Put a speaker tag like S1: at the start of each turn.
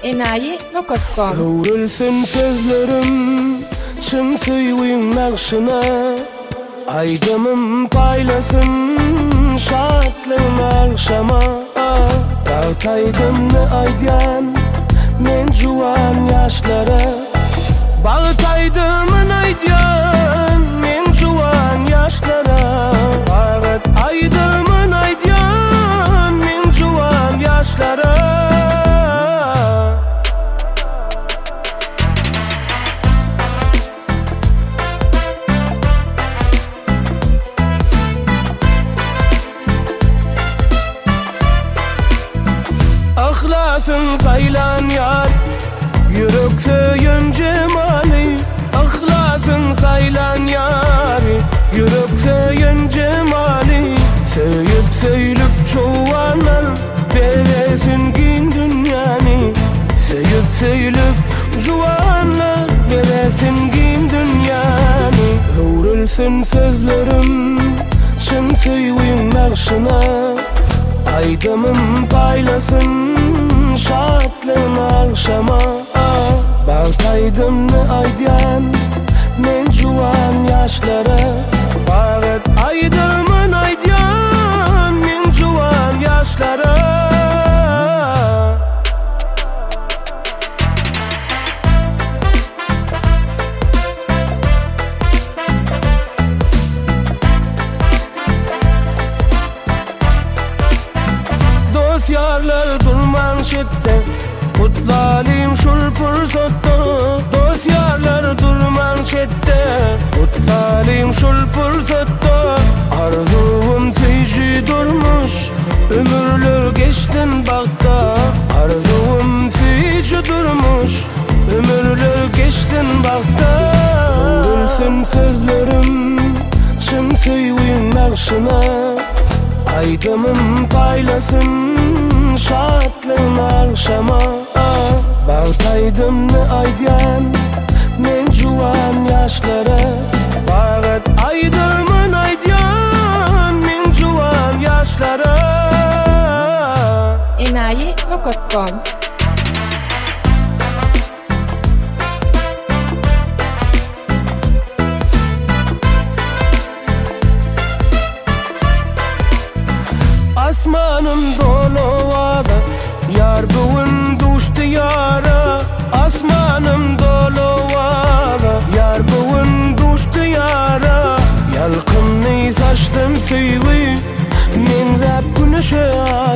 S1: enayi.com.
S2: Kıvrılsın sözlerim çın suyun nakşına, aydımım paylasın şatlığın akşama. Bağıtaydım ne aydiyan men juwan yaşlara, bağıtaydım ne aydiyan men juwan yaşlara, bağıtaydım ne aydiyan men juwan yaşlara. Ahlasın saylan yar, yürek söyün cemali. Ahlasın saylan yar, yürek söyün cemali. Söyüp söylüp çoğanlar beresin gin dünyani. Söyüp söylüp çoğanlar beresin gin dünyani. Kıvrılsın sözlerim çın suyun nakşına, aydımım paylasın şatlığın akşama. Bağıtaydım ne aydiyan men juwan yaşlara, bağıtaydım ne aydiyan men juwan yaşlara. Dosyarlar durman şiddet, mutlalim şul fırsatda. Dosyarlar durman şiddet, mutlalim şul fırsatda. Arzuvum seyci durmuş, ömürler geçtin bakta. Arzuvum seyci durmuş, ömürler geçtin bakta. Kıvrılsın sözlerim çın suyun nakşına, aydımım paylasın şatlığın akşama. Bağıtaydım ne aydiyan men juwan yaşlara, bağıtaydım ne aydiyan men juwan yaşlara.
S1: enayi.com.
S2: Asmanım dolu vada, yar bugün düştü yara. Asmanım dolu vada, yar bugün düştü yara. Yalqınni saçtım suyvi men zap güneşe